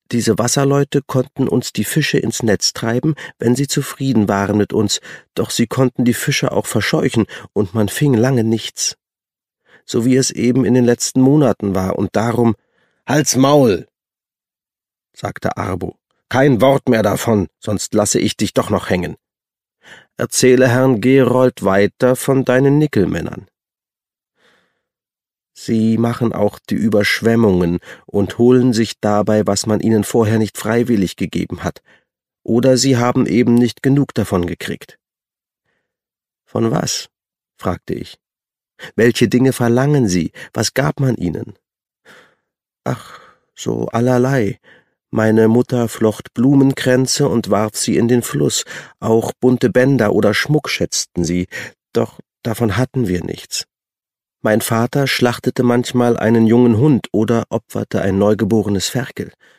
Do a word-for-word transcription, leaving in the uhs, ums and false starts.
Diese Wasserleute konnten uns die Fische ins Netz treiben, wenn sie zufrieden waren mit uns, doch sie konnten die Fische auch verscheuchen, und man fing lange nichts. So wie es eben in den letzten Monaten war, und darum »Halt's Maul«, sagte Arbo. »Kein Wort mehr davon, sonst lasse ich dich doch noch hängen. Erzähle Herrn Gerold weiter von deinen Nickelmännern. Sie machen auch die Überschwemmungen und holen sich dabei, was man ihnen vorher nicht freiwillig gegeben hat, oder sie haben eben nicht genug davon gekriegt.« »Von was?« fragte ich. »Welche Dinge verlangen sie? Was gab man ihnen?« »Ach, so allerlei. Meine Mutter flocht Blumenkränze und warf sie in den Fluss. Auch bunte Bänder oder Schmuck schätzten sie, doch davon hatten wir nichts. Mein Vater schlachtete manchmal einen jungen Hund oder opferte ein neugeborenes Ferkel.